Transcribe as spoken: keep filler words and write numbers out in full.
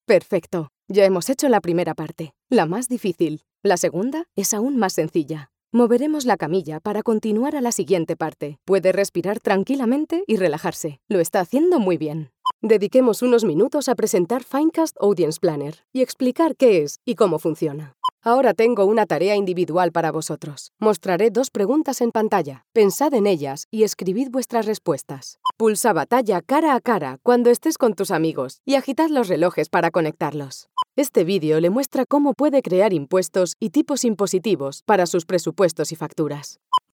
Perfecto. Ya hemos hecho la primera parte, la más difícil. La segunda es aún más sencilla. Moveremos la camilla para continuar a la siguiente parte. Puede respirar tranquilamente y relajarse. Lo está haciendo muy bien. Dediquemos unos minutos a presentar Finecast Audience Planner y explicar qué es y cómo funciona. Ahora tengo una tarea individual para vosotros. Mostraré dos preguntas en pantalla. Pensad en ellas y escribid vuestras respuestas. Pulsa batalla cara a cara cuando estés con tus amigos y agitad los relojes para conectarlos. Este vídeo le muestra cómo puede crear impuestos y tipos impositivos para sus presupuestos y facturas.